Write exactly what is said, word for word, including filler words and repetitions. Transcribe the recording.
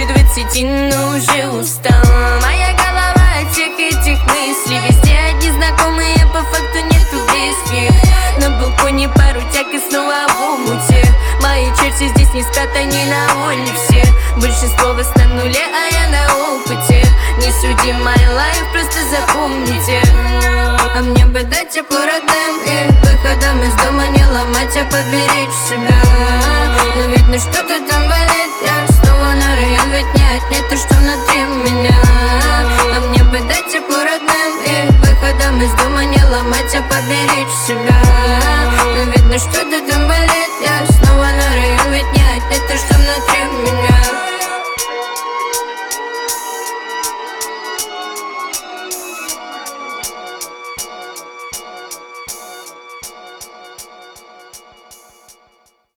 больше двадцати, но уже устала. Моя голова от всех этих мыслей. Везде одни знакомые, по факту нету близких. На балконе пару тяг и снова в омуте. Мои черти здесь не спят, они на воле все. Большинство вас на нуле, а я на опыте. Не суди мой лайф, просто запомните. А мне бы дать тепло родным и выходом из дома не ломать, а поберечь себя. Но видно, что-то там болит.